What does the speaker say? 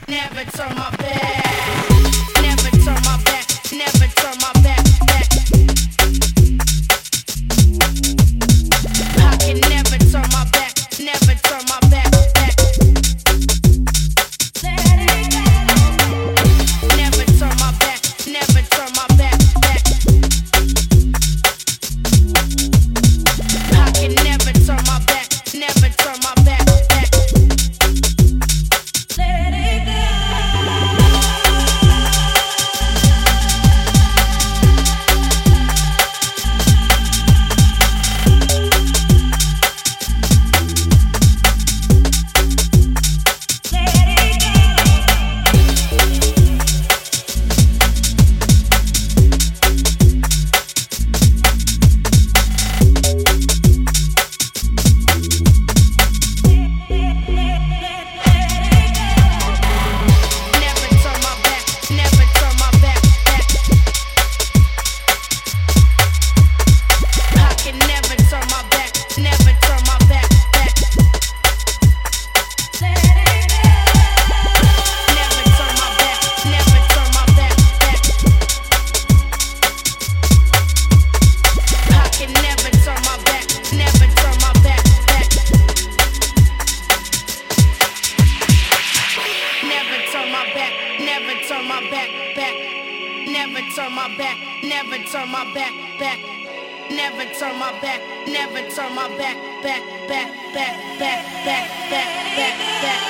never turn my back, never turn my back, never turn my back, back. I can never turn my back, never turn my back, back. Never turn my back, never turn my back, back. I can never turn my back, never turn my back, back. Let it go. Never turn my back, back. Never turn my back, never turn my back, back. Never turn my back, never turn my back, back, back, back, back, back, back, back, back.